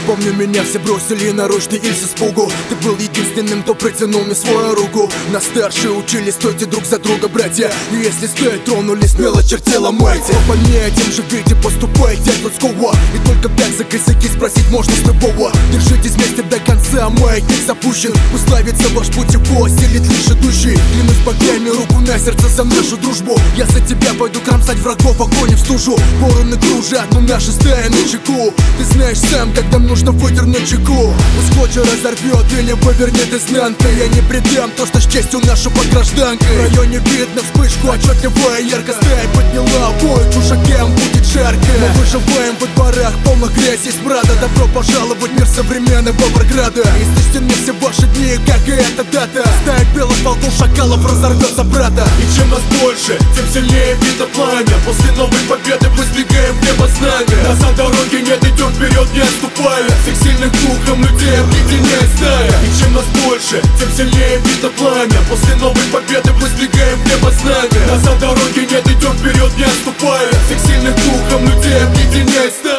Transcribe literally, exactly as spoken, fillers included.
Помню, меня все бросили наручный или с испугу. Ты был единственным, кто протянул мне свою руку. Нас старшие учили, стойте друг за друга, братья. И если стоит, тронули смело, черти ломайте. По понятиям живите, поступайте от людского. И только так за косяки спросить можно с любого. Держитесь вместе до конца, маятник запущен. Пусть славится ваш путь, его осилит лишь идущий. Клянусь богами, руку на сердце за нашу дружбу. Я за тебя пойду кромсать врагов, огонь в стужу. Вороны кружат, но наша стая на чеку. Ты знаешь сам, когда нужно выдернуть чеку. Пусть скотча разорвет или повернет изнанкой. Я не предам то, что с честью нашу под гражданкой. В районе видно вспышку, отчетливая ярко. Стая подняла бой, чужакам будет жарко. Мы выживаем во дворах, полных грязи и смрада. Добро пожаловать в мир современного Варграда. Источны мне все ваши дни, как и эта дата. Стая белых волков шакалов разорвется брата. И чем нас больше, тем сильнее видно пламя. После новой победы мы сдвигаем в небо знамя. Назад дороги нет, идем вперед, не отступая. Всех сильных духом людей объединяет стая. И чем нас больше, тем сильнее видно пламя. После новой победы мы сдвигаем в небо знамя. Назад дороги нет, идем вперед, не отступая. Всех сильных духом людей объединяет стая.